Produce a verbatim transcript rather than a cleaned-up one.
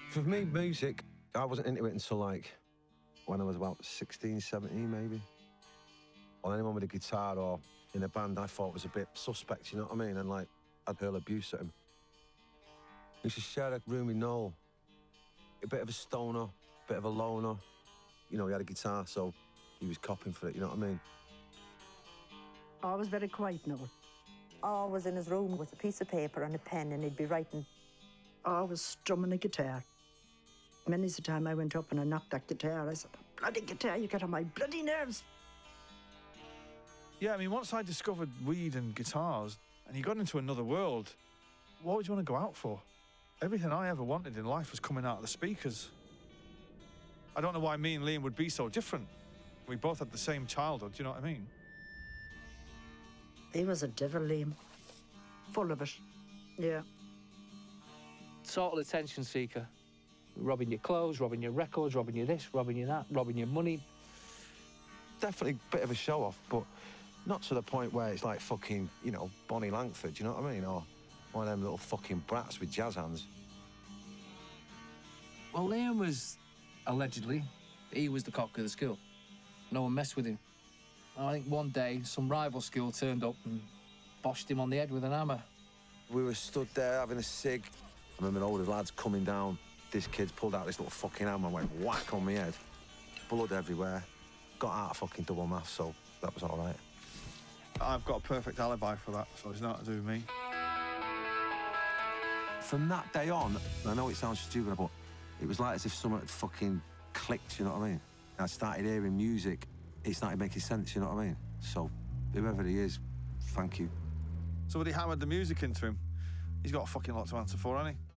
For me, music, I wasn't into it until like when I was about sixteen, seventeen maybe. Or anyone with a guitar or in a band I thought was a bit suspect, you know what I mean? And like, I'd hurl abuse at him. We used to share a room with Noel. A bit of a stoner, a bit of a loner. You know, he had a guitar, so he was copping for it, you know what I mean? Always very quiet, Noel. Always in his room with a piece of paper and a pen, and he'd be writing. Always strumming a guitar. Many's the time I went up and I knocked that guitar. I said, bloody guitar, you get on my bloody nerves. Yeah, I mean, once I discovered weed and guitars, and you got into another world, what would you want to go out for? Everything I ever wanted in life was coming out of the speakers. I don't know why me and Liam would be so different. We both had the same childhood, do you know what I mean? He was a devil, Liam. Full of it. Yeah. Sort of attention seeker. Robbing your clothes, robbing your records, robbing you this, robbing you that, robbing your money. Definitely a bit of a show-off, but not to the point where it's like fucking, you know, Bonnie Langford, you know what I mean? Or one of them little fucking brats with jazz hands. Well, Liam was, allegedly, he was the cock of the school. No one messed with him. I think one day, some rival school turned up and boshed him on the head with an hammer. We were stood there having a cig. I remember all the lads coming down. This kid's pulled out this little fucking hammer and went whack on my head. Blood everywhere. Got out of fucking double maths, so that was all right. I've got a perfect alibi for that, so it's nothing to do with me. From that day on, I know it sounds stupid, but it was like as if something had fucking clicked, you know what I mean? I started hearing music, it started making sense, you know what I mean? So, whoever he is, thank you. Somebody hammered the music into him. He's got a fucking lot to answer for, hasn't he?